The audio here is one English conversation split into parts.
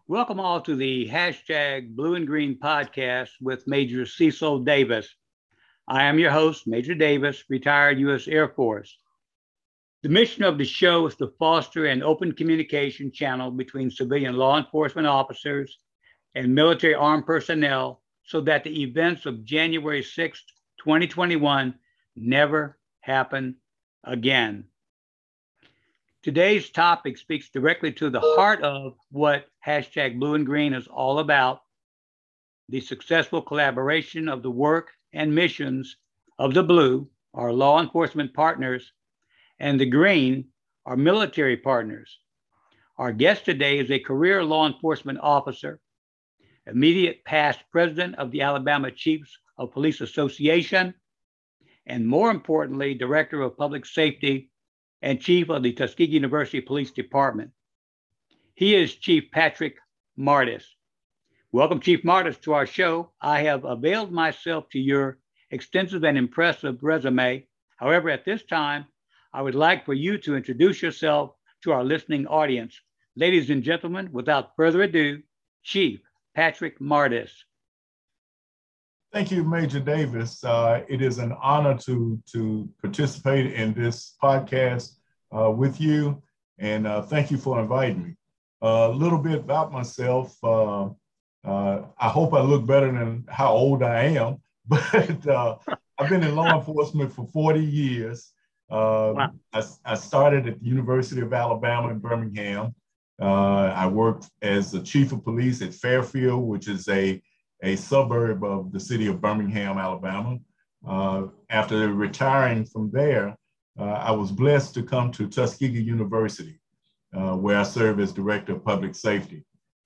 Welcome all to the hashtag Blue and Green podcast with Major Cecil Davis. I am your host, Major Davis, retired U.S. Air Force. The mission of the show is to foster an open communication channel between civilian law enforcement officers and military armed personnel so that the events of January 6, 2021 never happen again. Today's topic speaks directly to the heart of what hashtag Blue and Green is all about, the successful collaboration of the work and missions of the Blue, our law enforcement partners, and the Green, our military partners. Our guest today is a career law enforcement officer, immediate past president of the Alabama Chiefs of Police Association, and more importantly, director of public safety and chief of the Tuskegee University Police Department. He is Chief Patrick Martis. Welcome, Chief Martis, to our show. I have availed myself to your extensive and impressive resume. However, at this time, I would like for you to introduce yourself to our listening audience. Ladies and gentlemen, without further ado, Chief Patrick Martis. Thank you, Major Davis. It is an honor to participate in this podcast with you, and thank you for inviting me. A little bit about myself. I hope I look better than how old I am, but I've been in law enforcement for 40 years. Wow. I started at the University of Alabama in Birmingham. I worked as the chief of police at Fairfield, which is a suburb of the city of Birmingham, Alabama. After retiring from there, I was blessed to come to Tuskegee University, where I serve as director of public safety.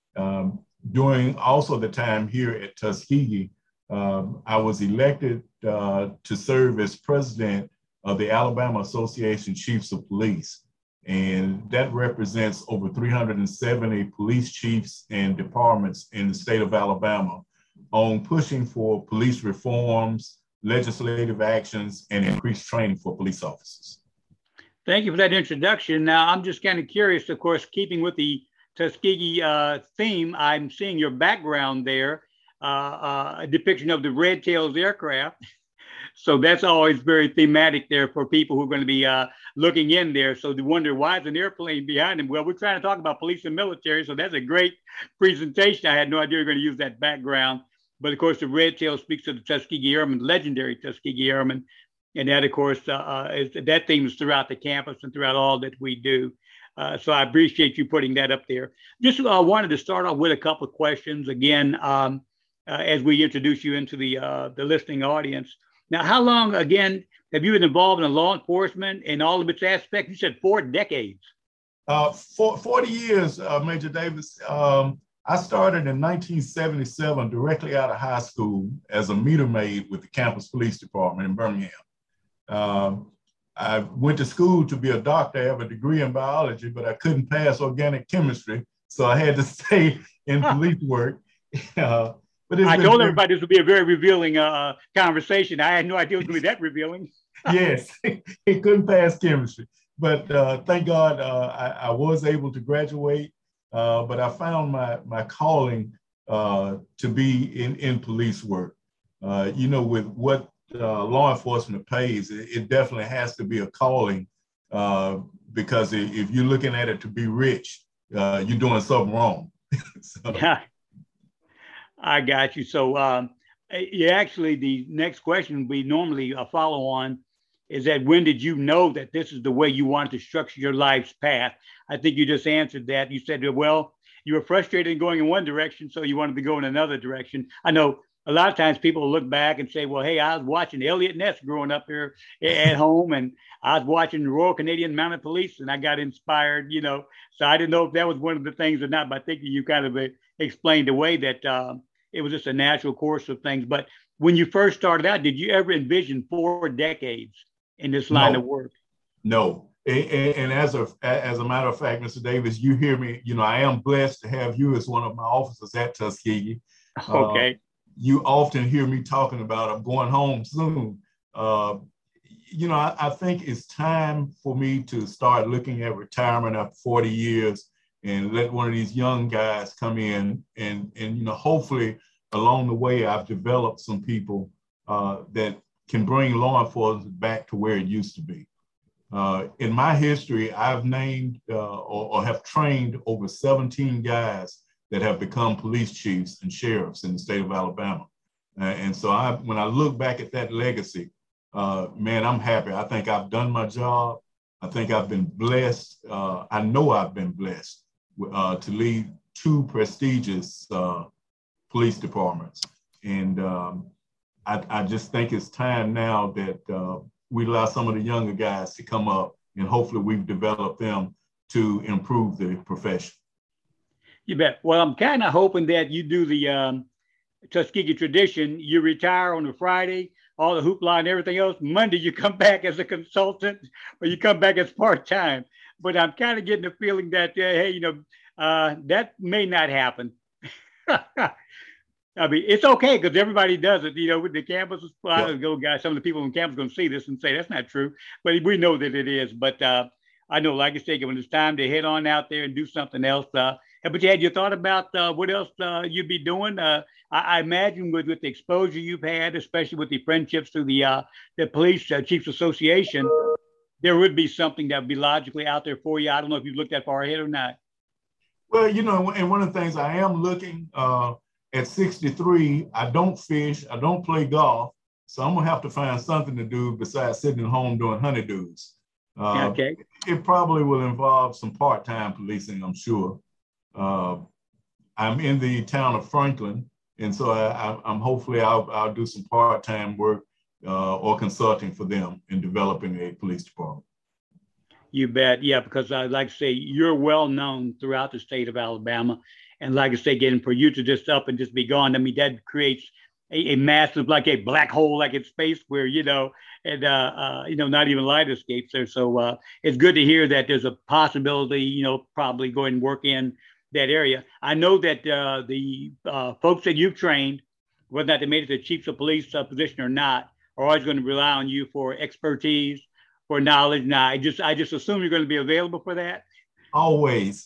During also the time here at Tuskegee, I was elected to serve as president of the Alabama Association Chiefs of Police. And that represents over 370 police chiefs and departments in the state of Alabama on pushing for police reforms, legislative actions, and increased training for police officers. Thank you for that introduction. Now, I'm just kind of curious, of course, keeping with the Tuskegee theme, I'm seeing your background there, a depiction of the Red Tails aircraft. So that's always very thematic there for people who are going to be looking in there. So they wonder, why is an airplane behind them? Well, we're trying to talk about police and military, so that's a great presentation. I had no idea you were going to use that background. But of course, the Red Tail speaks to the Tuskegee Airmen, legendary Tuskegee Airmen. And that, of course, that theme is throughout the campus and throughout all that we do. So I appreciate you putting that up there. Just wanted to start off with a couple of questions, again, as we introduce you into the listening audience. Now, how long, again, have you been involved in law enforcement in all of its aspects? You said 4 decades. 40 years, Major Davis. I started in 1977, directly out of high school, as a meter maid with the campus police department in Birmingham. I went to school to be a doctor. I have a degree in biology, but I couldn't pass organic chemistry, so I had to stay in police work. But I told everybody this would be a very revealing conversation. I had no idea it was going to be that revealing. Yes, he couldn't pass chemistry. But thank God I was able to graduate. But I found my calling to be in police work. With what law enforcement pays, it definitely has to be a calling because if you're looking at it to be rich, you're doing something wrong. So. Yeah, I got you. So actually, the next question we normally follow on is that when did you know that this is the way you wanted to structure your life's path? I think you just answered that. You said, well, you were frustrated in going in one direction, so you wanted to go in another direction. I know a lot of times people look back and say, well, hey, I was watching Elliot Ness growing up here at home, and I was watching the Royal Canadian Mounted Police, and I got inspired, So I didn't know if that was one of the things or not, but I think you kind of explained away that it was just a natural course of things. But when you first started out, did you ever envision 4 decades in this line of work? No. And as a matter of fact, Mr. Davis, you hear me, I am blessed to have you as one of my officers at Tuskegee. Okay. You often hear me talking about I'm going home soon. I think it's time for me to start looking at retirement after 40 years and let one of these young guys come in and hopefully along the way, I've developed some people that can bring law enforcement back to where it used to be. In my history, I've named or have trained over 17 guys that have become police chiefs and sheriffs in the state of Alabama. And so when I look back at that legacy, man, I'm happy. I think I've done my job. I think I've been blessed. I know I've been blessed to lead two prestigious police departments. And I just think it's time now that we allow some of the younger guys to come up, and hopefully we've developed them to improve the profession. You bet. Well, I'm kind of hoping that you do the Tuskegee tradition. You retire on a Friday, all the hoopla and everything else. Monday, you come back as a consultant, or you come back as part-time. But I'm kind of getting the feeling that, hey, that may not happen. I mean, it's okay because everybody does it, with the campus. Well, yeah. Some of the people on campus are going to see this and say that's not true, but we know that it is. But I know, like I said, when it's time to head on out there and do something else. But had you thought about what else you'd be doing? I imagine with the exposure you've had, especially with the friendships through the Police Chiefs Association, there would be something that would be logically out there for you. I don't know if you've looked that far ahead or not. Well, and one of the things I am looking at 63, I don't fish, I don't play golf, so I'm gonna have to find something to do besides sitting at home doing honeydews. Okay. It probably will involve some part-time policing, I'm sure. I'm in the town of Franklin, and so I'm hopefully I'll do some part-time work or consulting for them in developing a police department. You bet. Yeah, because like I say, you're well known throughout the state of Alabama. And like I say, again, for you to just up and just be gone, I mean, that creates a massive, like a black hole, like in space where, not even light escapes there. So it's good to hear that there's a possibility, probably go and work in that area. I know that the folks that you've trained, whether or not they made it to the chiefs of police position or not, are always going to rely on you for expertise, for knowledge. Now, I just assume you're going to be available for that. Always.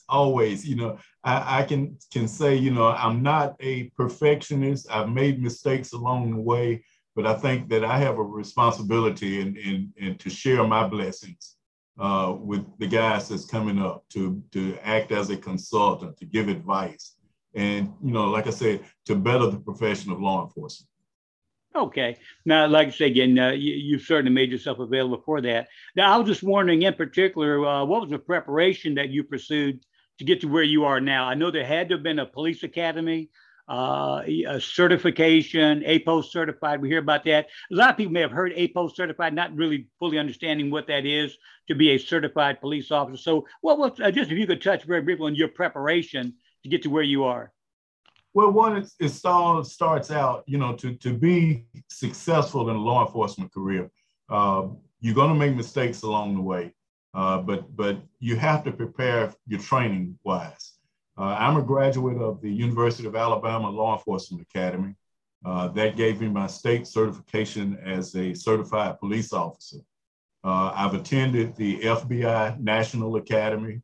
I can say, I'm not a perfectionist. I've made mistakes along the way, but I think that I have a responsibility and to share my blessings with the guys that's coming up, to act as a consultant, to give advice, and, like I said, to better the profession of law enforcement. Okay. Now, like I say again, you've certainly made yourself available for that. Now, I was just wondering in particular, what was the preparation that you pursued to get to where you are now? I know there had to have been a police academy, a certification, APOS certified. We hear about that. A lot of people may have heard APOS certified, not really fully understanding what that is to be a certified police officer. So just if you could touch very briefly on your preparation to get to where you are. Well, one, it all starts out, to be successful in a law enforcement career, you're going to make mistakes along the way, but you have to prepare your training wise. I'm a graduate of the University of Alabama Law Enforcement Academy. That gave me my state certification as a certified police officer. I've attended the FBI National Academy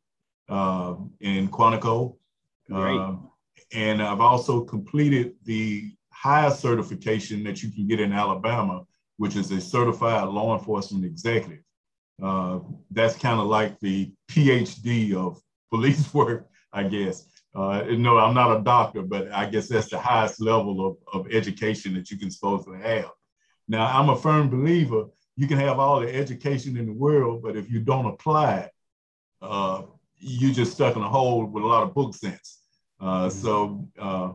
in Quantico. Great. And I've also completed the highest certification that you can get in Alabama, which is a certified law enforcement executive. That's kind of like the PhD of police work, I guess. No, I'm not a doctor, but I guess that's the highest level of education that you can supposed to have. Now, I'm a firm believer, you can have all the education in the world, but if you don't apply it, you're just stuck in a hole with a lot of book sense. So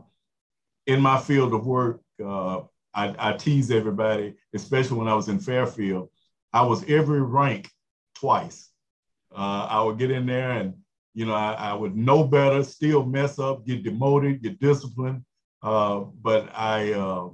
in my field of work, I tease everybody, especially when I was in Fairfield, I was every rank twice. I would get in there and, I would know better, still mess up, get demoted, get disciplined. But I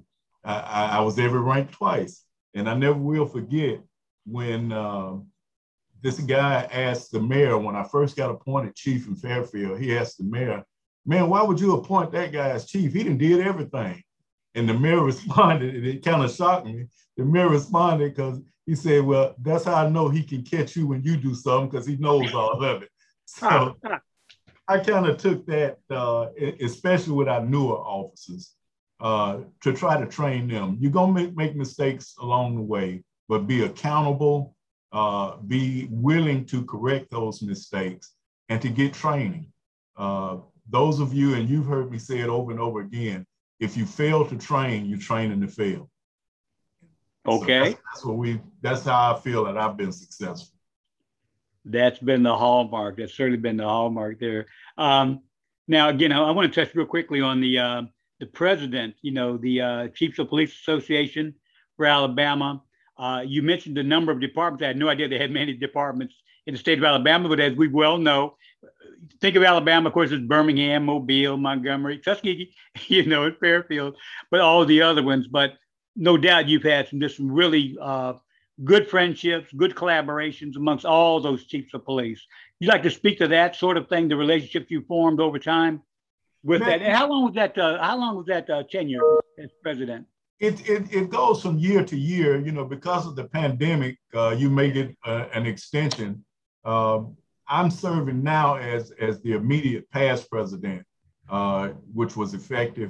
was every rank twice. And I never will forget when this guy asked the mayor, when I first got appointed chief in Fairfield, he asked the mayor, "Man, why would you appoint that guy as chief? He done did everything." And the mayor responded, and it kind of shocked me. The mayor responded because he said, "Well, that's how I know he can catch you when you do something, because he knows all of it." So I kind of took that, especially with our newer officers, to try to train them. You're going to make mistakes along the way, but be accountable, be willing to correct those mistakes, and to get training. Those of you, and you've heard me say it over and over again, if you fail to train, you train in the fail. Okay. So that's how I feel that I've been successful. That's been the hallmark. That's certainly been the hallmark there. Now, again, I want to touch real quickly on the president, the Chiefs of Police Association for Alabama. You mentioned the number of departments. I had no idea they had many departments in the state of Alabama, but as we well know, think of Alabama, of course, it's Birmingham, Mobile, Montgomery, Tuskegee, and Fairfield, but all the other ones. But no doubt you've had some really good friendships, good collaborations amongst all those chiefs of police. You'd like to speak to that sort of thing, the relationships you formed over time with that? And how long was that? Tenure as president? It goes from year to year. Because of the pandemic, you may get an extension. I'm serving now as the immediate past president, which was effective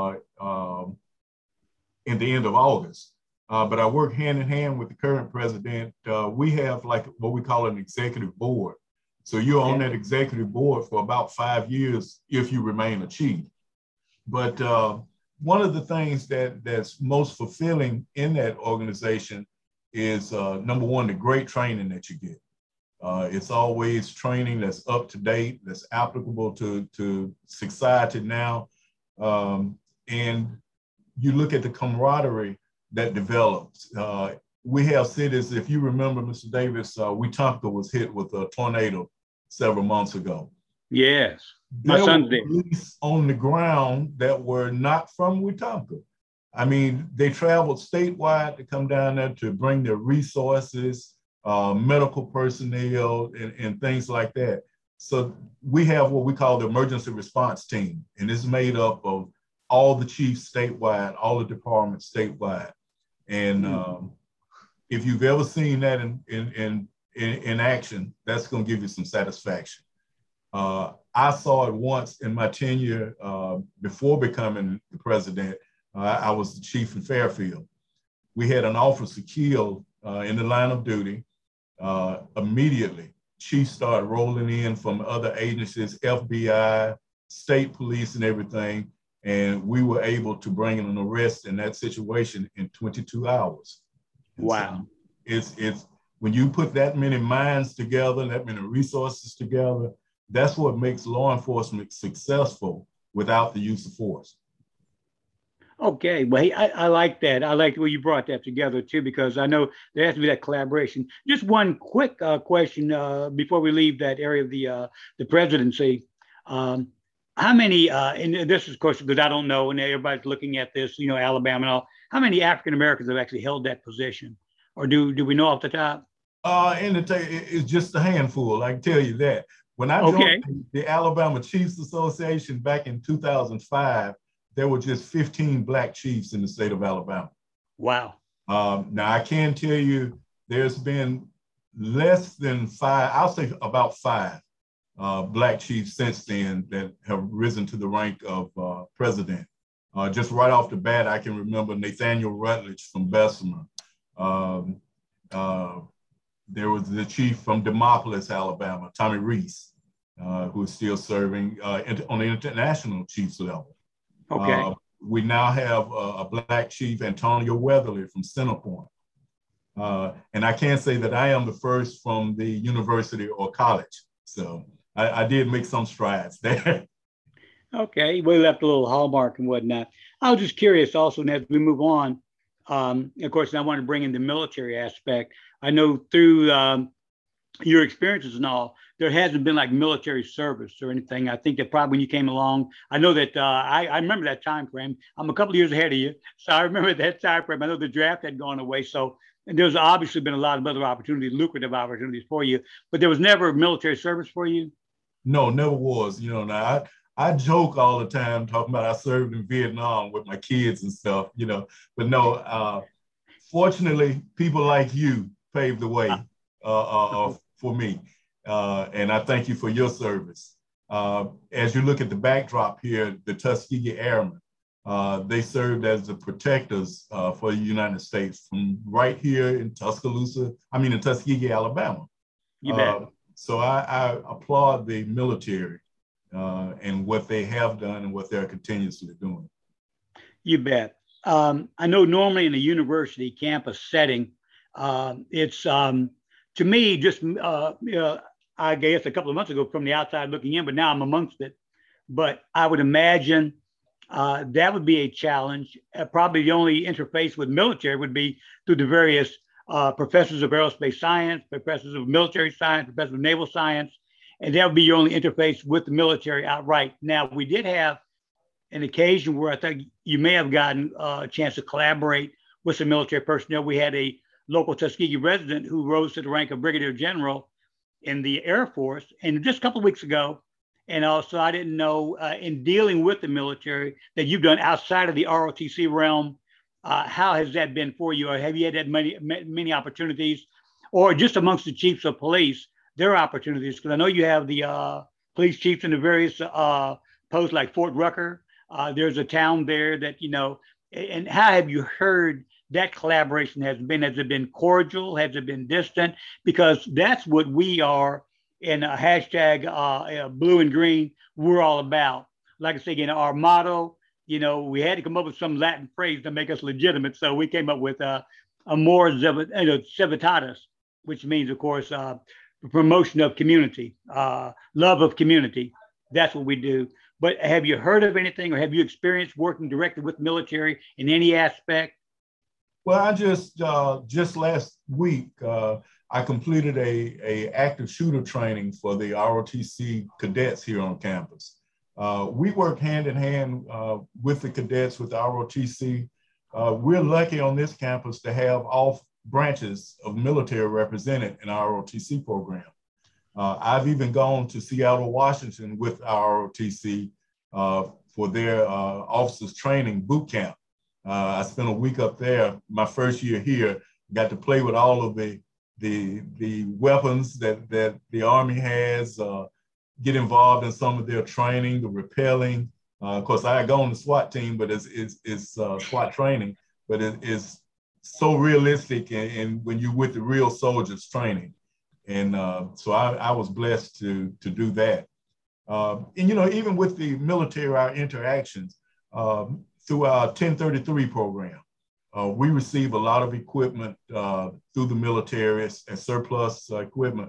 in the end of August. But I work hand in hand with the current president. We have like what we call an executive board. So you're on that executive board for about 5 years if you remain a chief. But one of the things that's most fulfilling in that organization is number one, the great training that you get. It's always training that's up to date, that's applicable to society now. And you look at the camaraderie that develops. We have cities, if you remember, Mr. Davis, Wetumpka was hit with a tornado several months ago. Yes, my son's there. Police on the ground that were not from Wetumpka. I mean, they traveled statewide to come down there to bring their resources, medical personnel, and things like that. So we have what we call the emergency response team, and it's made up of all the chiefs statewide, all the departments statewide. And if you've ever seen that in action, that's going to give you some satisfaction. I saw it once in my tenure before becoming the president. I was the chief in Fairfield. We had an officer killed in the line of duty. Immediately, chiefs started rolling in from other agencies, FBI, state police, and everything. And we were able to bring an arrest in that situation in 22 hours. And wow. So it's when you put that many minds together, that many resources together, that's what makes law enforcement successful without the use of force. Okay, well, I like that. I like the way you brought that together too, because I know there has to be that collaboration. Just one quick question before we leave that area of the presidency. How many, and this is, of course, because I don't know, and everybody's looking at this, Alabama and all, how many African Americans have actually held that position? Or do we know off the top? It's just a handful, I can tell you that. When I joined the Alabama Chiefs Association back in 2005, there were just 15 Black chiefs in the state of Alabama. Wow. Now, I can tell you there's been less than 5, I'll say about 5 Black chiefs since then that have risen to the rank of president. Just right off the bat, I can remember Nathaniel Rutledge from Bessemer. There was the chief from Demopolis, Alabama, Tommy Reese, who is still serving on the international chiefs level. Okay. We now have a Black chief, Antonio Weatherly from Centerpoint. And I can't say that I am the first from the university or college. So I did make some strides there. Okay, we left a little hallmark and whatnot. I was just curious also, and as we move on, of course, I want to bring in the military aspect. I know through your experiences and all, there hasn't been like military service or anything. I think that probably when you came along, I know that I remember that time frame. I'm a couple of years ahead of you, so I remember that time frame. I know the draft had gone away, so and there's obviously been a lot of other opportunities, lucrative opportunities for you, but there was never military service for you? No, never was. Now I joke all the time talking about I served in Vietnam with my kids and stuff, but no, fortunately, people like you paved the way for me. And I thank you for your service. As you look at the backdrop here, the Tuskegee Airmen, they served as the protectors for the United States from right here in Tuskegee, Alabama. You bet. So I applaud the military and what they have done and what they're continuously doing. You bet. I know normally in a university campus setting, it's to me just I guess a couple of months ago from the outside looking in, but now I'm amongst it. But I would imagine that would be a challenge. Probably the only interface with military would be through the various professors of aerospace science, professors of military science, professors of naval science, and that would be your only interface with the military outright. Now, we did have an occasion where I think you may have gotten a chance to collaborate with some military personnel. We had a local Tuskegee resident who rose to the rank of brigadier general in the Air Force, and just a couple of weeks ago. And also, I didn't know in dealing with the military that you've done outside of the ROTC realm. How has that been for you? Or have you had many opportunities, or just amongst the chiefs of police, there are opportunities? Because I know you have the police chiefs in the various posts like Fort Rucker. There's a town there that, and how have you heard that collaboration has been? Has it been cordial? Has it been distant? Because that's what we are in a hashtag blue and green. We're all about. Like I say, again, our motto, we had to come up with some Latin phrase to make us legitimate. So we came up with Amor Civitatis, which means, of course, promotion of community, love of community. That's what we do. But have you heard of anything, or have you experienced working directly with military in any aspect? Well, I just last week, I completed a active shooter training for the ROTC cadets here on campus. We work hand in hand with the cadets, with the ROTC. We're lucky on this campus to have all branches of military represented in our ROTC program. I've even gone to Seattle, Washington with our ROTC for their officers training boot camp. I spent a week up there, my first year here, got to play with all of the weapons that the Army has, get involved in some of their training, the rappelling. Of course, I go on the SWAT team, but it's SWAT training, but it is so realistic and when you're with the real soldiers training. And so I was blessed to do that. And, even with the military, our interactions, through our 1033 program, we receive a lot of equipment through the military as surplus equipment.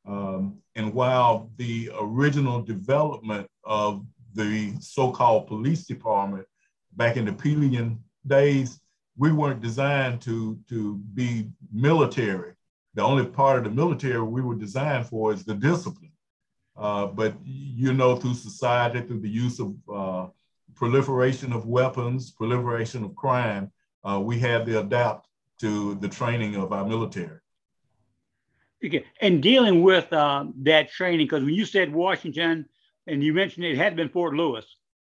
And while the original development of the so-called police department back in the Pelian days, we weren't designed to be military. The only part of the military we were designed for is the discipline. But, through society, through the use of proliferation of weapons, proliferation of crime, we had to adapt to the training of our military. Okay. And dealing with that training, because when you said Washington, and you mentioned it had been Fort Lewis,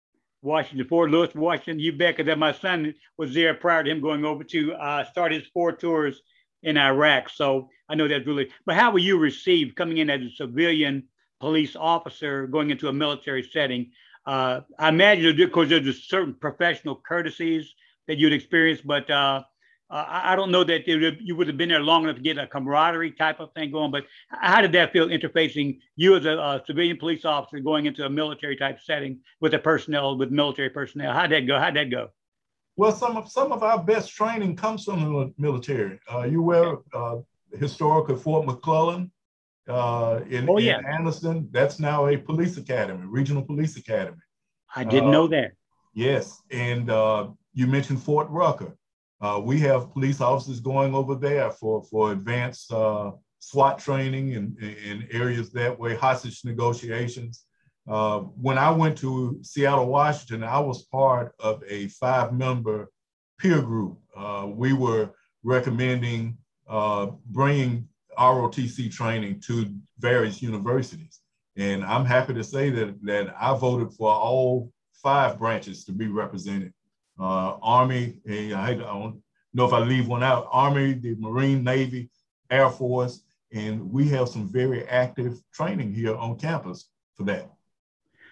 Washington, you bet, because my son was there prior to him going over to start his 4 tours in Iraq. So I know that's really, but how were you received coming in as a civilian police officer going into a military setting? I imagine, because there's a certain professional courtesies that you'd experience, but I don't know that you would have been there long enough to get a camaraderie type of thing going. But how did that feel, interfacing you as a civilian police officer going into a military type setting with with military personnel? How'd that go? Well, some of our best training comes from the military. You were historical Fort McClellan in Anniston. That's now a police academy, regional police academy. I didn't know that. Yes, and you mentioned Fort Rucker. We have police officers going over there for advanced SWAT training in areas that way, hostage negotiations. When I went to Seattle, Washington, I was part of a 5-member peer group. We were recommending bringing ROTC training to various universities. And I'm happy to say that I voted for all 5 branches to be represented. Army, I don't know if I leave one out, Army, the Marine, Navy, Air Force, and we have some very active training here on campus for that.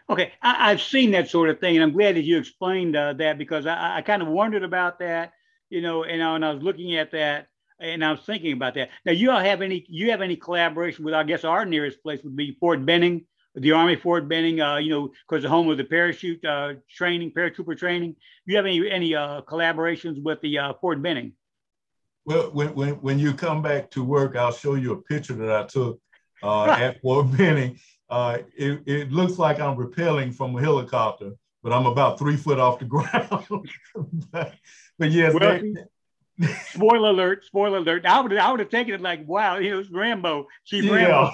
Okay, I've seen that sort of thing, and I'm glad that you explained that because I kind of wondered about that, and I was looking at that, and I was thinking about that. Now, you have any collaboration with? I guess our nearest place would be Fort Benning, the Army Fort Benning. Because the home of the parachute training, paratrooper training. Do you have any collaborations with the Fort Benning? Well, when you come back to work, I'll show you a picture that I took at Fort Benning. It looks like I'm rappelling from a helicopter, but I'm about 3 foot off the ground. but yes, well, spoiler alert! Spoiler alert! I would have taken it like, wow, it's Rambo. Chief Rambo.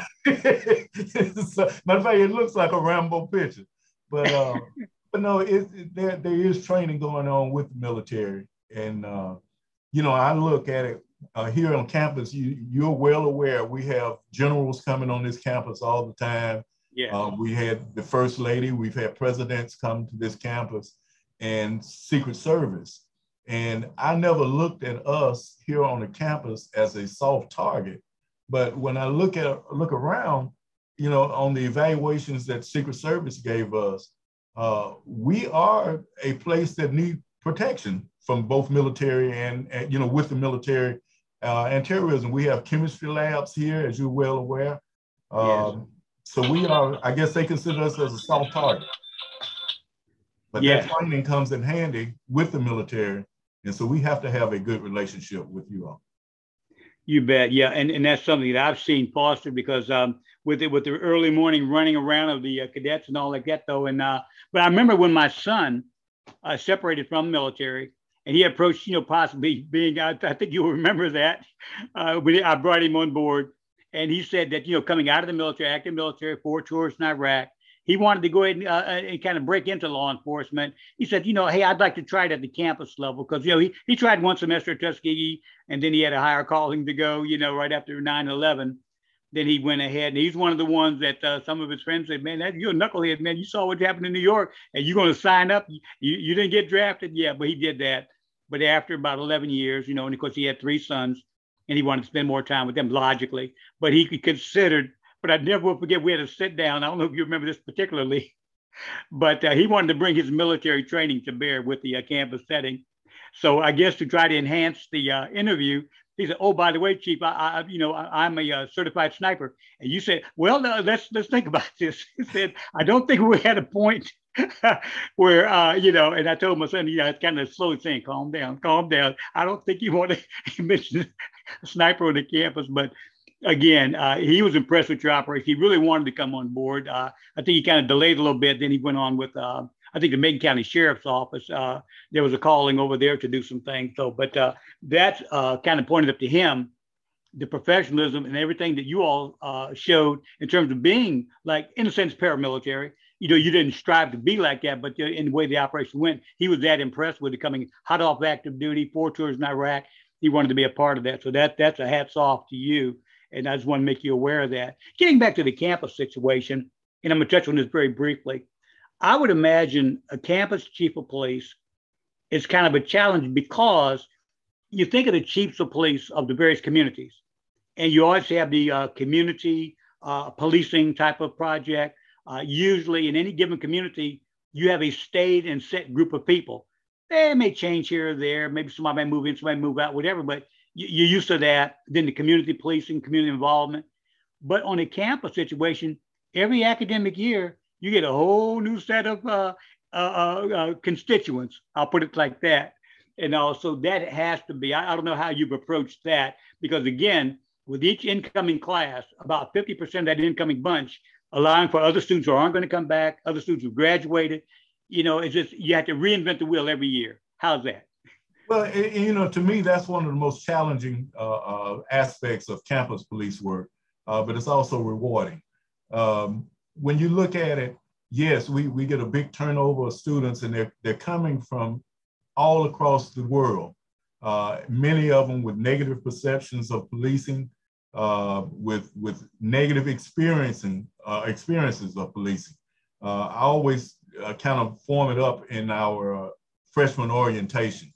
So, matter of fact, it looks like a Rambo picture, but no, there is training going on with the military, and I look at it here on campus. You're well aware we have generals coming on this campus all the time. Yeah. We had the First Lady, we've had presidents come to this campus, and Secret Service. And I never looked at us here on the campus as a soft target. But when I look around, on the evaluations that Secret Service gave us, we are a place that need protection from both military and with the military and terrorism. We have chemistry labs here, as you're well aware. Yes. So we are, I guess they consider us as a soft target. But that training comes in handy with the military. And so we have to have a good relationship with you all. You bet. Yeah. And that's something that I've seen fostered because with the early morning running around of the cadets and all like that, though. But I remember when my son separated from the military and he approached, possibly being, I think you'll remember that. I brought him on board and he said that, coming out of the military, active military, 4 tours in Iraq, he wanted to go ahead and kind of break into law enforcement. He said, hey, I'd like to try it at the campus level because, he tried one semester at Tuskegee and then he had a higher calling to go, right after 9/11. Then he went ahead and he's one of the ones that some of his friends said, man, you're a knucklehead, man. You saw what happened in New York and you're going to sign up. You didn't get drafted. Yeah, but he did that. But after about 11 years, and of course he had 3 sons and he wanted to spend more time with them logically, but he considered. But I never will forget, we had to sit down. I don't know if you remember this particularly, but he wanted to bring his military training to bear with the campus setting. So I guess to try to enhance the interview, he said, "Oh, by the way, Chief, I'm a certified sniper." And you said, "Well, let's think about this." He said, "I don't think we're at a point where And I told my son, it's kind of slowly saying, calm down. I don't think you want to mention a sniper on the campus, but." Again, he was impressed with your operation. He really wanted to come on board. I think he kind of delayed a little bit. Then he went on with, I think, the Macon County Sheriff's Office. There was a calling over there to do some things. But that's kind of pointed up to him, the professionalism and everything that you all showed in terms of being, like, in a sense, paramilitary. You didn't strive to be like that, but in the way the operation went, he was that impressed with it coming hot off active duty, 4 tours in Iraq. He wanted to be a part of that. So that's a hats off to you. And I just want to make you aware of that. Getting back to the campus situation, and I'm going to touch on this very briefly. I would imagine a campus chief of police is kind of a challenge because you think of the chiefs of police of the various communities, and you always have the community policing type of project. Usually in any given community, you have a staid and set group of people. They may change here or there. Maybe somebody may move in, somebody move out, whatever, but you're used to that. Then the community policing, community involvement. But on a campus situation, every academic year, you get a whole new set of constituents. I'll put it like that. And also that has to be, I don't know how you've approached that, because again, with each incoming class, about 50% of that incoming bunch, allowing for other students who aren't going to come back, other students who graduated, it's just, you have to reinvent the wheel every year. How's that? Well, to me, that's one of the most challenging aspects of campus police work, but it's also rewarding. When you look at it, yes, we get a big turnover of students, and they're coming from all across the world. Many of them with negative perceptions of policing, with negative experiences of policing. I always kind of form it up in our freshman orientation.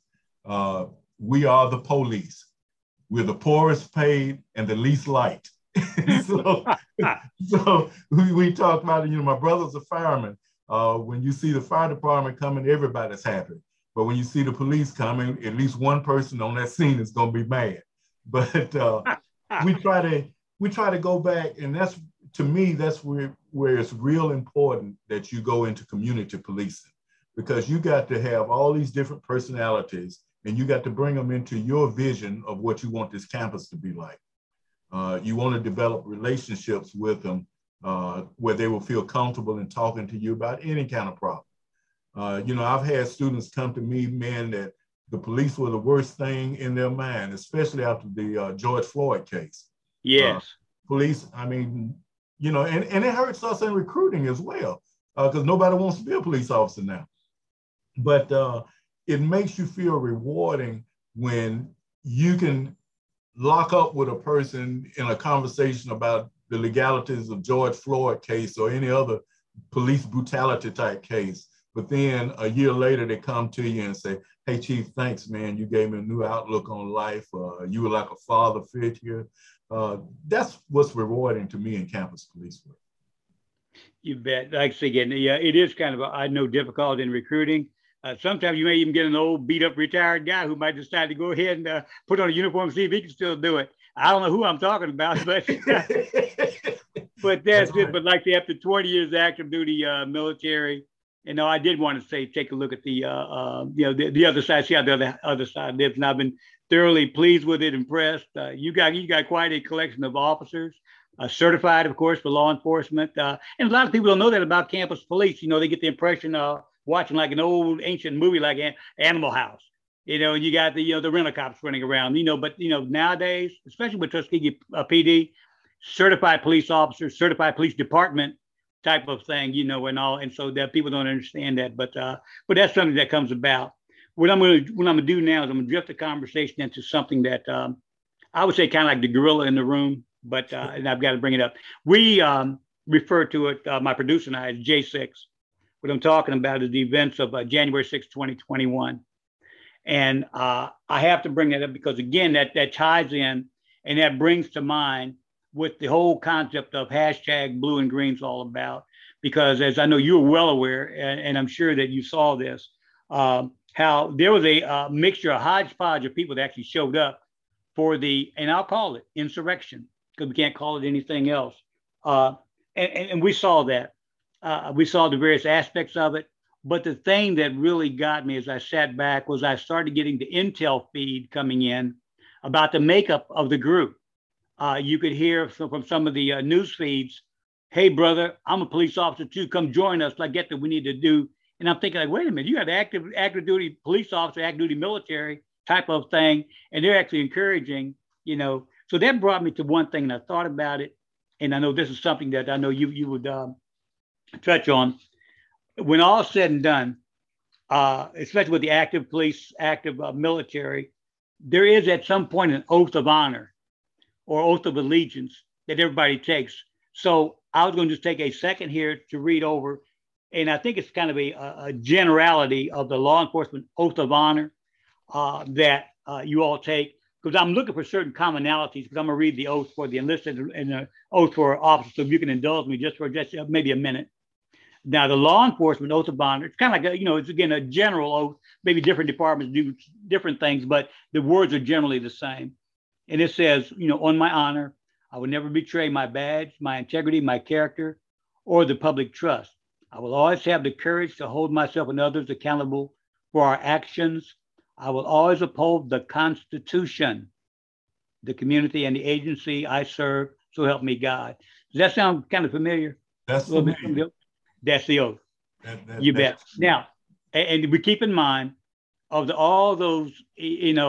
We are the police. We're the poorest paid and the least liked. so we talk about, my brother's a fireman. When you see the fire department coming, everybody's happy. But when you see the police coming, at least one person on that scene is going to be mad. But we try to go back, and that's, to me, that's where it's real important that you go into community policing, because you got to have all these different personalities, and you got to bring them into your vision of what you want this campus to be like. You want to develop relationships with them where they will feel comfortable in talking to you about any kind of problem. I've had students come to me, man, that the police were the worst thing in their mind, especially after the George Floyd case. Yes. Police, I mean, and it hurts us in recruiting as well, because nobody wants to be a police officer now. But it makes you feel rewarding when you can lock up with a person in a conversation about the legalities of George Floyd case or any other police brutality type case. But then a year later, they come to you and say, hey, Chief, thanks, man. You gave me a new outlook on life. You were like a father figure. That's what's rewarding to me in campus police work. You bet. Like I say again, yeah, it is kind of, I know, difficult in recruiting. Sometimes you may even get an old beat up retired guy who might decide to go ahead and put on a uniform and see if he can still do it. I don't know who I'm talking about, but but that's it. But like after 20 years active duty military, I did want to say, take a look at the other side, see how the other side lives, and I've been thoroughly pleased with it, impressed. You got quite a collection of officers, certified, of course, for law enforcement, and a lot of people don't know that about campus police. They get the impression of watching like an old ancient movie like Animal House, and you got the rent-a-cops running around, but nowadays, especially with Tuskegee PD, certified police officers, certified police department type of thing, and all, and so that people don't understand that, but that's something that comes about. What I'm gonna do now is I'm gonna drift the conversation into something that I would say kind of like the gorilla in the room, but and I've got to bring it up. We refer to it, my producer and I, as J6. What I'm talking about is the events of January 6, 2021. And I have to bring that up because, again, that ties in and that brings to mind what the whole concept of hashtag blue and green is all about. Because as I know you're well aware, and I'm sure that you saw this, how there was a mixture, a hodgepodge of people that actually showed up for and I'll call it insurrection, because we can't call it anything else. And we saw that. We saw the various aspects of it. But the thing that really got me as I sat back was I started getting the intel feed coming in about the makeup of the group. You could hear from some of the news feeds, hey, brother, I'm a police officer too. Come join us. I get that we need to do. And I'm thinking, like, wait a minute, you got active duty police officer, active duty military type of thing. And they're actually encouraging, So that brought me to one thing, and I thought about it. And I know this is something that I know you would touch on. When all said and done, especially with the active police, active military, there is at some point an oath of honor or oath of allegiance that everybody takes. So I was going to just take a second here to read over, and I think it's kind of a generality of the law enforcement oath of honor that you all take, because I'm looking for certain commonalities, because I'm going to read the oath for the enlisted and the oath for officers, so if you can indulge me just for maybe a minute. Now, the law enforcement oath of honor, it's kind of like, it's again a general oath. Maybe different departments do different things, but the words are generally the same. And it says, on my honor, I will never betray my badge, my integrity, my character, or the public trust. I will always have the courage to hold myself and others accountable for our actions. I will always uphold the Constitution, the community, and the agency I serve. So help me God. Does that sound kind of familiar? That's familiar. That's the oath. You bet. Now, and we keep in mind of all those, and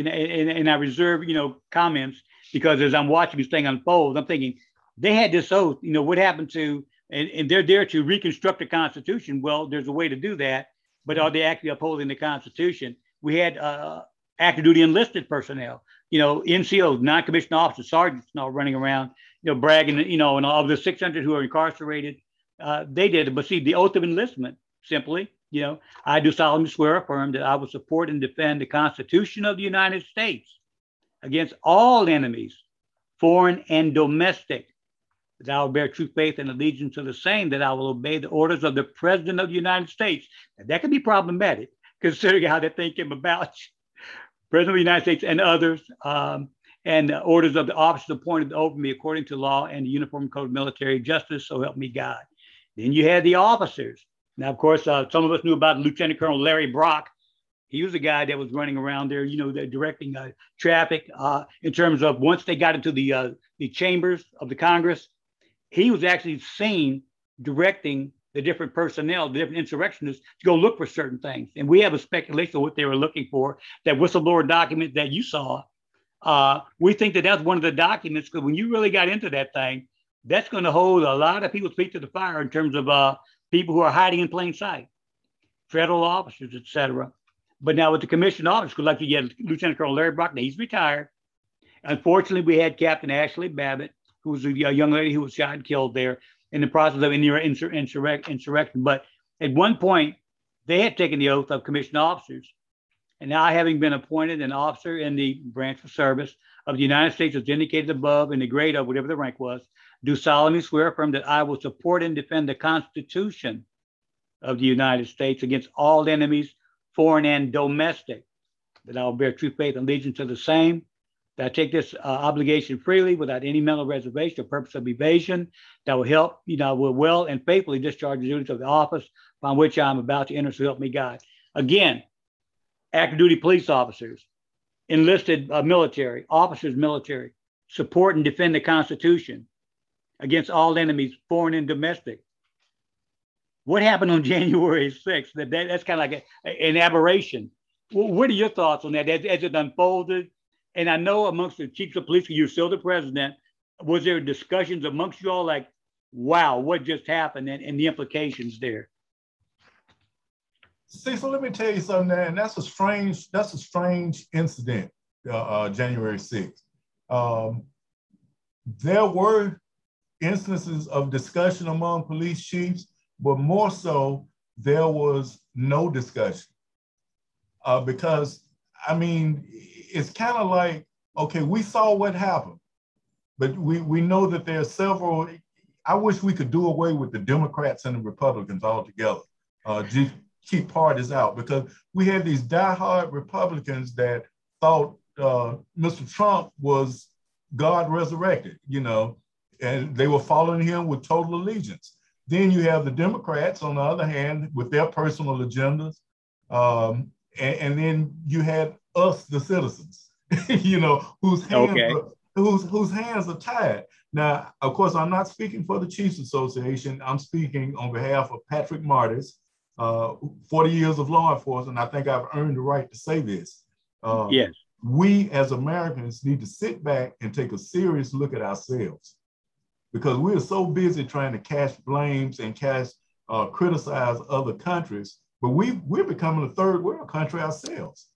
I reserve, comments, because as I'm watching this thing unfold, I'm thinking they had this oath, what happened to, and they're there to reconstruct the Constitution. Well, there's a way to do that, but are they actually upholding the Constitution? We had active duty enlisted personnel, NCOs, non-commissioned officers, sergeants, running around, bragging, and all of the 600 who are incarcerated. They did it. But see, the oath of enlistment, simply, I do solemnly swear, affirm that I will support and defend the Constitution of the United States against all enemies, foreign and domestic, that I will bear true faith and allegiance to the same, that I will obey the orders of the President of the United States. Now, that can be problematic, considering how that thing came about. President of the United States and others, and orders of the officers appointed over me according to law and the Uniform Code of Military Justice, so help me God. Then you had the officers. Now, of course, some of us knew about Lieutenant Colonel Larry Brock. He was the guy that was running around there, directing traffic in terms of once they got into the chambers of the Congress, he was actually seen directing the different personnel, the different insurrectionists to go look for certain things. And we have a speculation of what they were looking for. That whistleblower document that you saw, we think that that's one of the documents, because when you really got into that thing, that's going to hold a lot of people's feet to the fire in terms of people who are hiding in plain sight, federal officers, et cetera. But now with the commissioned officers, because like you had Lieutenant Colonel Larry Brock, now he's retired. Unfortunately, we had Captain Ashley Babbitt, who was a young lady who was shot and killed there in the process of insurrection. But at one point, they had taken the oath of commissioned officers. And now, having been appointed an officer in the branch of service of the United States, as indicated above in the grade of whatever the rank was, do solemnly swear affirm that I will support and defend the Constitution of the United States against all enemies, foreign and domestic, that I will bear true faith and allegiance to the same, that I take this obligation freely without any mental reservation or purpose of evasion, that will help, will well and faithfully discharge the duties of the office upon which I am about to enter, so help me God. Again, active duty police officers, enlisted military, officers military, support and defend the Constitution against all enemies, foreign and domestic. What happened on January 6th? That's kind of like an aberration. What are your thoughts on that as it unfolded? And I know amongst the chiefs of police, you're still the president, was there discussions amongst you all like, wow, what just happened and the implications there? Cecil, let me tell you something, man. That's a strange incident, January 6th. There were instances of discussion among police chiefs, but more so, there was no discussion. Because, I mean, it's kind of like, okay, we saw what happened, but we know that there are several. I wish we could do away with the Democrats and the Republicans altogether. Just keep parties out, because we had these diehard Republicans that thought Mr. Trump was God resurrected, and they were following him with total allegiance. Then you have the Democrats, on the other hand, with their personal agendas. And then you had us, the citizens, whose hands are tied. Now, of course, I'm not speaking for the Chiefs Association. I'm speaking on behalf of Patrick Martis, 40 years of law enforcement. I think I've earned the right to say this. Yes. We as Americans need to sit back and take a serious look at ourselves, because we are so busy trying to cast blames and criticize other countries, but we're becoming a third world country ourselves.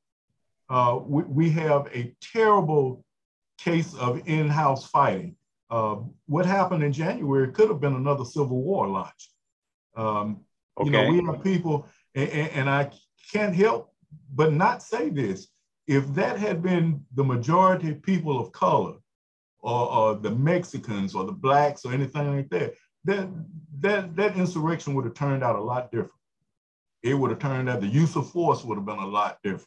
We have a terrible case of in-house fighting. What happened in January could have been another Civil War launch. We have people, and I can't help but not say this. If that had been the majority of people of color, or the Mexicans or the blacks or anything like that, that insurrection would have turned out a lot different. It would have turned out, the use of force would have been a lot different.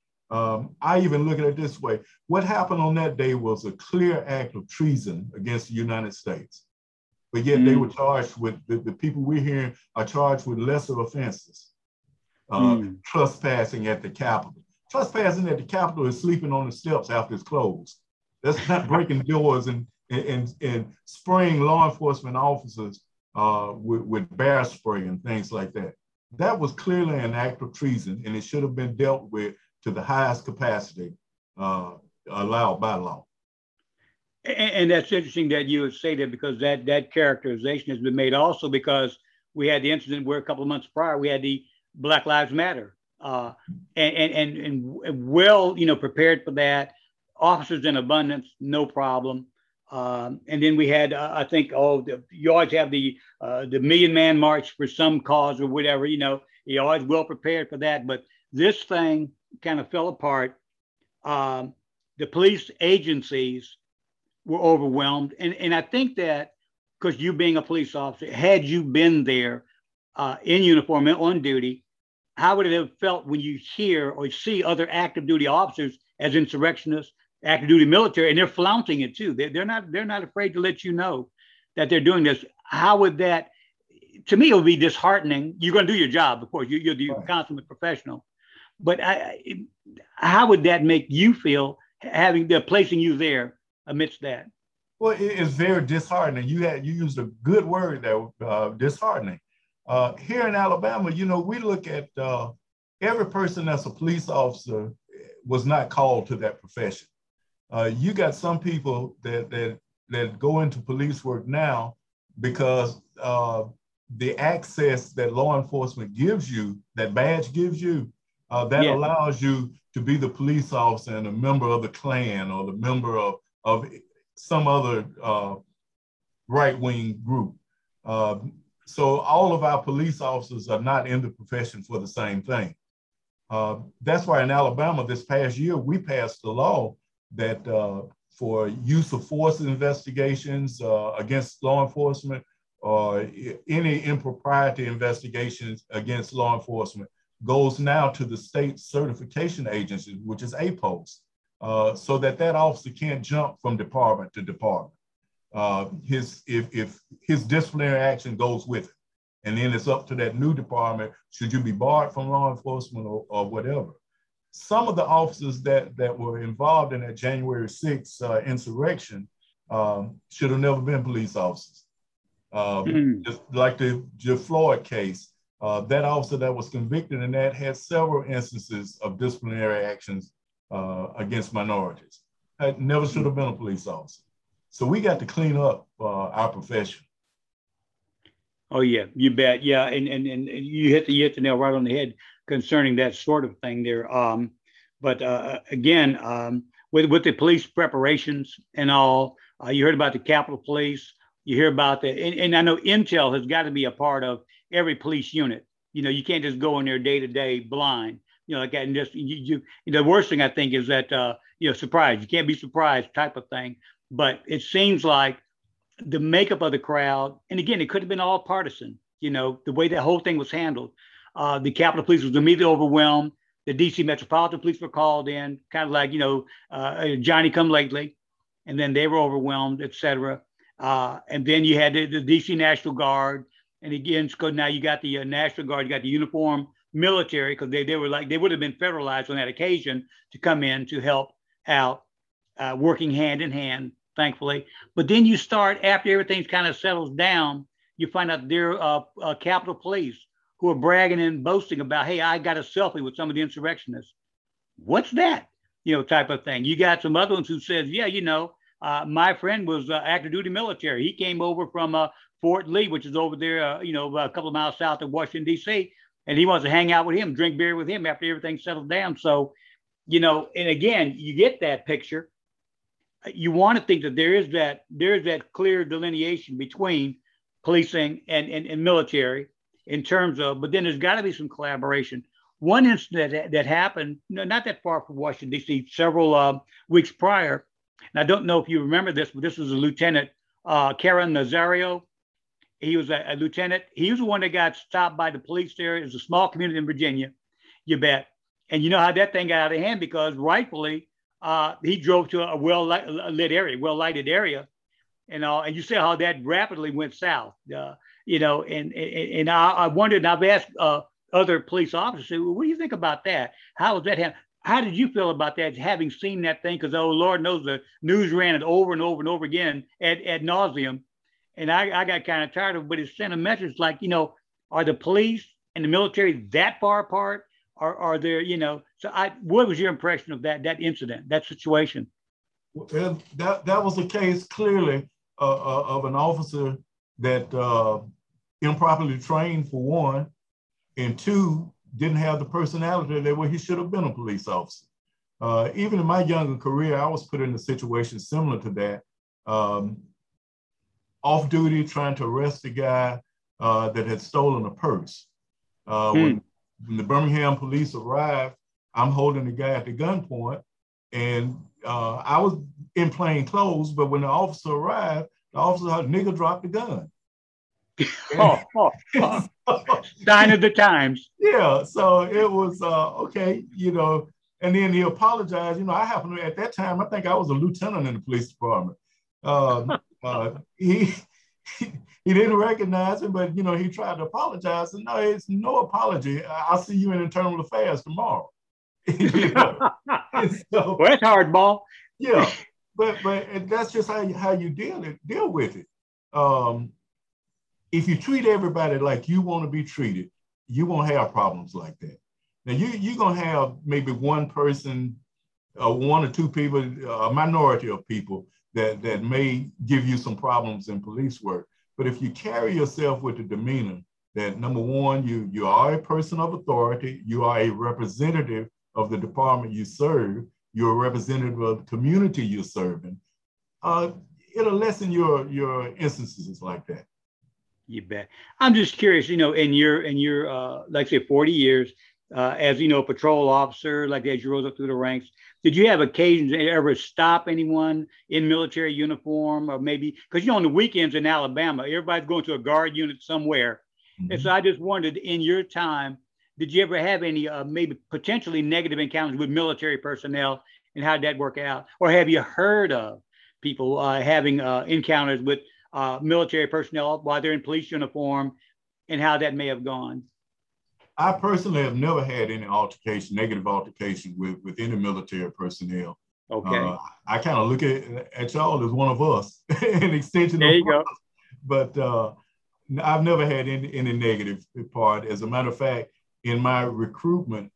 I even look at it this way. What happened on that day was a clear act of treason against the United States. But yet they were charged with, the people we're hearing are charged with lesser offenses. Trespassing at the Capitol. Trespassing at the Capitol is sleeping on the steps after it's closed. That's not breaking doors and spraying law enforcement officers with bear spray and things like that. That was clearly an act of treason, and it should have been dealt with to the highest capacity allowed by law. And that's interesting that you would say that, because that characterization has been made also because we had the incident where a couple of months prior we had the Black Lives Matter, and well, prepared for that. Officers in abundance, no problem. And then we had, I think, you always have the Million Man March for some cause or whatever, you're always well prepared for that. But this thing kind of fell apart. The police agencies were overwhelmed. And I think that because you being a police officer, had you been there in uniform and on duty, how would it have felt when you hear or see other active duty officers as insurrectionists, active duty military, and they're flaunting it too? They're not afraid to let you know that they're doing this. How would that? To me, it would be disheartening. You're going to do your job, of course. You're the consummate professional, but how would that make you feel having they're placing you there amidst that? Well, it's very disheartening. You used a good word there, disheartening. Here in Alabama, we look at every person that's a police officer was not called to that profession. You got some people that go into police work now because the access that law enforcement gives you, that badge gives you, that allows you to be the police officer and a member of the Klan or the member of some other right-wing group. So all of our police officers are not in the profession for the same thing. That's why in Alabama this past year, we passed a law that for use of force investigations against law enforcement or any impropriety investigations against law enforcement goes now to the state certification agency, which is APOS, so that officer can't jump from department to department. If his disciplinary action goes with it, and then it's up to that new department, should you be barred from law enforcement or whatever. Some of the officers that were involved in that January 6th insurrection should have never been police officers. Just like the Floyd case, that officer that was convicted in that had several instances of disciplinary actions against minorities. That never should have been a police officer. So we got to clean up our profession. Oh yeah, you bet. Yeah, and you hit the nail right on the head concerning that sort of thing there. But again, with the police preparations and all, you heard about the Capitol Police. You hear about and I know intel has got to be a part of every police unit. You can't just go in there day to day blind. Like that, and just the worst thing I think is that surprise. You can't be surprised type of thing. But it seems like the makeup of the crowd, and again, it could have been all partisan, the way that whole thing was handled. The Capitol Police was immediately overwhelmed. The DC Metropolitan Police were called in, kind of like, Johnny come lately, and then they were overwhelmed, et cetera. And then you had the DC National Guard. And again, so now you got the National Guard, you got the uniformed military, because they would have been federalized on that occasion to come in to help out, working hand in hand, thankfully. But then you start, after everything's kind of settles down, you find out they're Capitol Police who are bragging and boasting about, hey, I got a selfie with some of the insurrectionists. What's that? Type of thing. You got some other ones who says, yeah, my friend was active duty military. He came over from Fort Lee, which is over there, a couple of miles south of Washington, D.C., and he wants to hang out with him, drink beer with him after everything settles down. So, and again, you get that picture. You want to think that there is that clear delineation between policing and military in terms of, but then there's got to be some collaboration. One incident that happened, not that far from Washington, D.C., several weeks prior, and I don't know if you remember this, but this was a Lieutenant Karen Nazario. He was a lieutenant. He was the one that got stopped by the police there. It was a small community in Virginia, you bet. And you know how that thing got out of hand, because rightfully, he drove to a well-lighted area, and you see how that rapidly went south, and I wondered, and I've asked other police officers, what do you think about that? How was that handled? How did you feel about that, having seen that thing? Because, oh, Lord knows the news ran it over and over and over again ad nauseum. And I got kind of tired of it, but it sent a message like, are the police and the military that far apart? Are there, what was your impression of that incident, that situation? Well, that was a case clearly of an officer that improperly trained, for one, and two, didn't have the personality that where he should have been a police officer. Even in my younger career, I was put in a situation similar to that. Off duty, trying to arrest a guy that had stolen a purse. When the Birmingham police arrived, I'm holding the guy at the gunpoint, and I was in plain clothes, but when the officer arrived, The officer, nigga dropped the gun. Sign of the times. Yeah, so it was okay, and then he apologized. I happened to, at that time, I think I was a lieutenant in the police department. He didn't recognize him, but he tried to apologize. And no, it's no apology. I'll see you in internal affairs tomorrow. So, well, that's hardball. Yeah, but that's just how you deal with it. If you treat everybody like you want to be treated, you won't have problems like that. Now you're gonna have maybe one person, one or two people, a minority of people that may give you some problems in police work. But if you carry yourself with the demeanor that, number one, you are a person of authority, you are a representative of the department you serve, you're a representative of the community you're serving, it'll lessen your instances like that. You bet. I'm just curious, in your like say 40 years, as a patrol officer, like as you rose up through the ranks, did you have occasions to ever stop anyone in military uniform, or maybe because on the weekends in Alabama, everybody's going to a guard unit somewhere, and so I just wondered, in your time, did you ever have any maybe potentially negative encounters with military personnel, and how did that work out, or have you heard of people having encounters with military personnel while they're in police uniform, and how that may have gone? I personally have never had any negative altercation with any military personnel. Okay. I kind of look at y'all as one of us, an extension there of you us. Go. But I've never had any negative part. As a matter of fact, in my recruitment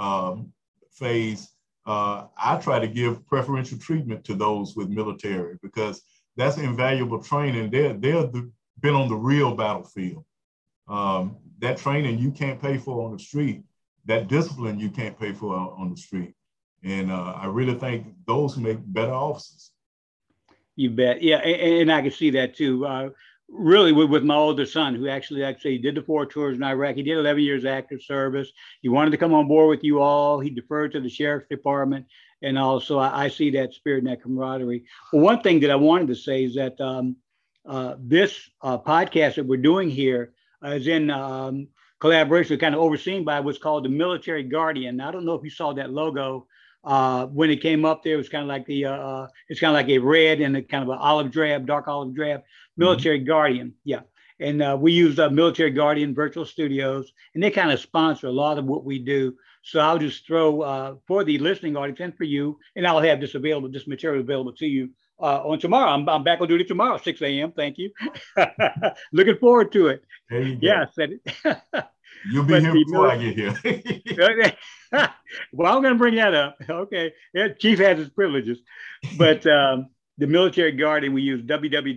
phase, I try to give preferential treatment to those with military, because that's invaluable training. They've been on the real battlefield. That training you can't pay for on the street. That discipline you can't pay for on the street. And I really think those make better officers. You bet. Yeah, and I can see that too. Really, with my older son, who actually did the 4 tours in Iraq. He did 11 years active service. He wanted to come on board with you all. He deferred to the sheriff's department. And also, I see that spirit and that camaraderie. Well, one thing that I wanted to say is that this podcast that we're doing here is in collaboration, kind of overseen by what's called the Military Guardian. Now, I don't know if you saw that logo when it came up there. It was kind of like it's kind of like a red and a kind of an dark olive drab. Military Guardian, yeah. And we use Military Guardian Virtual Studios, and they kind of sponsor a lot of what we do. So I'll just throw for the listening audience and for you, and I'll have this material available to you on tomorrow. I'm back on duty tomorrow, 6 a.m. Thank you. Looking forward to it. There you go. Yeah, I said it. You'll be here before I get here. Well, I'm going to bring that up. Okay. Yeah, Chief has his privileges. But the Military Guardian, we use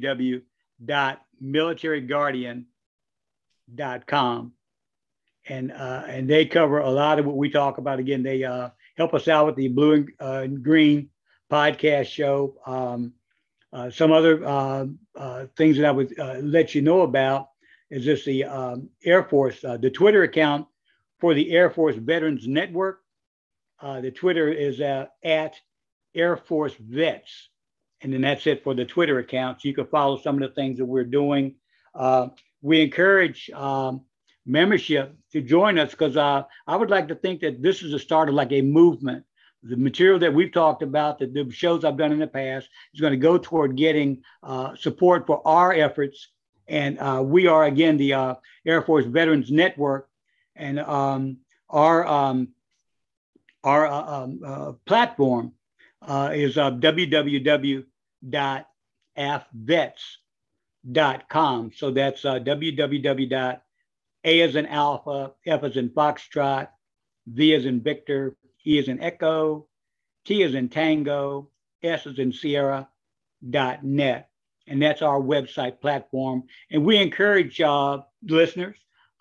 www.militaryguardian.com. And they cover a lot of what we talk about. Again, they help us out with the Blue and Green podcast show. Some other things that I would let you know about is just the Air Force, the Twitter account for the Air Force Veterans Network. The Twitter is at Air Force Vets. And then that's it for the Twitter account. So you can follow some of the things that we're doing. We encourage membership to join us, because I would like to think that this is the start of like a movement. The material that we've talked about, the shows I've done in the past, is going to go toward getting support for our efforts. And we are, again, the Air Force Veterans Network. And our platform is www.afvets.com. So that's www. A as in Alpha, F as in Foxtrot, V as in Victor, E as in Echo, T as in Tango, S as in Sierra.net. And that's our website platform. And we encourage listeners,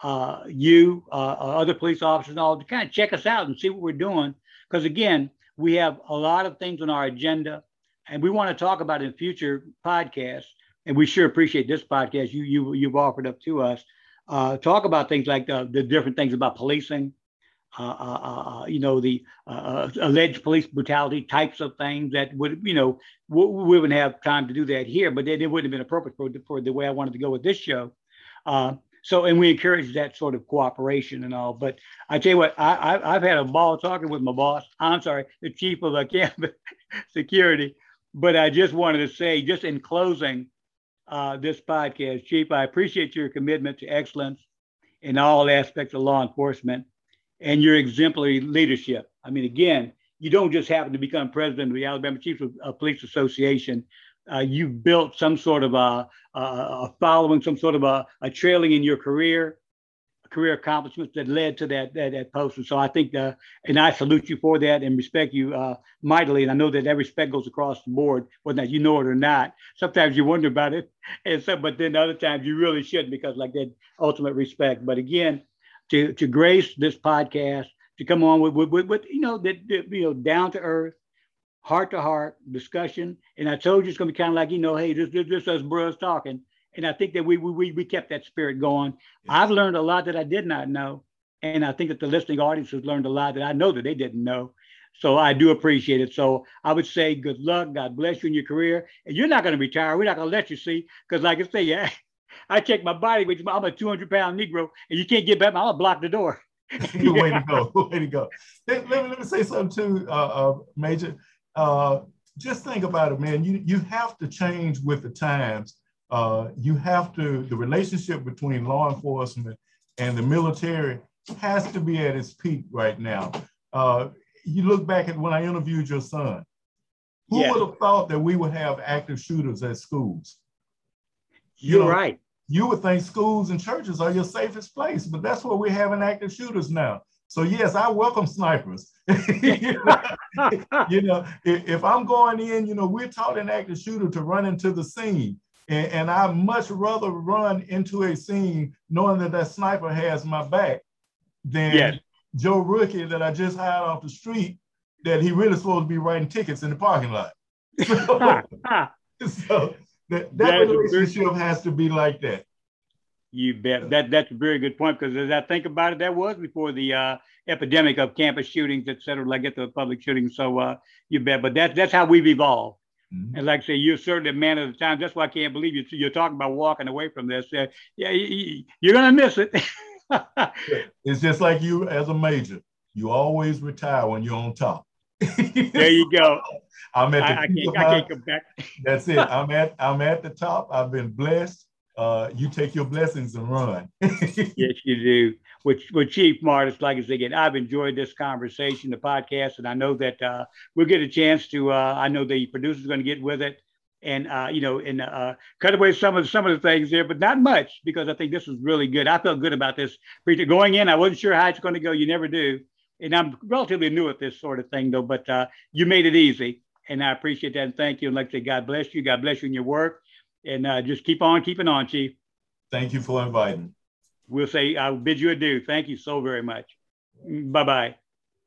other police officers and all, to kind of check us out and see what we're doing. Because again, we have a lot of things on our agenda, and we want to talk about in future podcasts. And we sure appreciate this podcast you've offered up to us. Talk about things like the different things about policing, the alleged police brutality types of things that would, we wouldn't have time to do that here, but it wouldn't have been appropriate for the way I wanted to go with this show. And we encourage that sort of cooperation and all. But I tell you what, I've had a ball talking with my boss. I'm sorry, the chief of campus security. But I just wanted to say, just in closing this podcast, Chief, I appreciate your commitment to excellence in all aspects of law enforcement and your exemplary leadership. I mean, again, you don't just happen to become president of the Alabama Chiefs of Police Association. You've built some sort of a following, some sort of a trailing in your career accomplishments that led to that post. And so I think, and I salute you for that and respect you mightily. And I know that respect goes across the board, whether you know it or not. Sometimes you wonder about it, but then other times you really shouldn't, because like that ultimate respect. But again, to grace this podcast, to come on with down to earth, heart to heart discussion. And I told you it's going to be kind of like, hey, this us bros talking. And I think that we kept that spirit going. Yes. I've learned a lot that I did not know. And I think that the listening audience has learned a lot that I know that they didn't know. So I do appreciate it. So I would say good luck. God bless you in your career. And you're not going to retire. We're not going to let you see. Because like I say, yeah, I check my body weight. I'm a 200-pound Negro. And you can't get back. I'm going to block the door. Way to go. Way to go. Let me say something too, Major. Just think about it, man. You have to change with the times. You have to, the relationship between law enforcement and the military has to be at its peak right now. You look back at when I interviewed your son. Who would have thought that we would have active shooters at schools? You're right. You would think schools and churches are your safest place, but that's where we're having active shooters now. So yes, I welcome snipers. If I'm going in, we're taught an active shooter to run into the scene. And I much rather run into a scene knowing that sniper has my back than Joe Rookie that I just hired off the street that he really supposed to be writing tickets in the parking lot. So that relationship has to be like that. You bet. That's a very good point, because as I think about it, that was before the epidemic of campus shootings, et cetera, like at the public shootings. So you bet. But that's how we've evolved. Mm-hmm. And like I say, you're certainly a man of the time. That's why I can't believe you're talking about walking away from this. You're going to miss it. It's just like you as a major. You always retire when you're on top. There you go. I'm at the I can't come back. That's it. I'm at the top. I've been blessed. You take your blessings and run. Yes, you do. With Chief Martis, like I said again, I've enjoyed this conversation, the podcast, and I know that we'll get a chance to. I know the producer's going to get with it, and cut away some of the things there, but not much, because I think this was really good. I felt good about this. Going in, I wasn't sure how it's going to go. You never do, and I'm relatively new at this sort of thing, though. But you made it easy, and I appreciate that, and thank you. And like I say, God bless you. God bless you in your work. And just keep on keeping on, Chief. Thank you for inviting. We'll say, I'll bid you adieu. Thank you so very much. Bye-bye.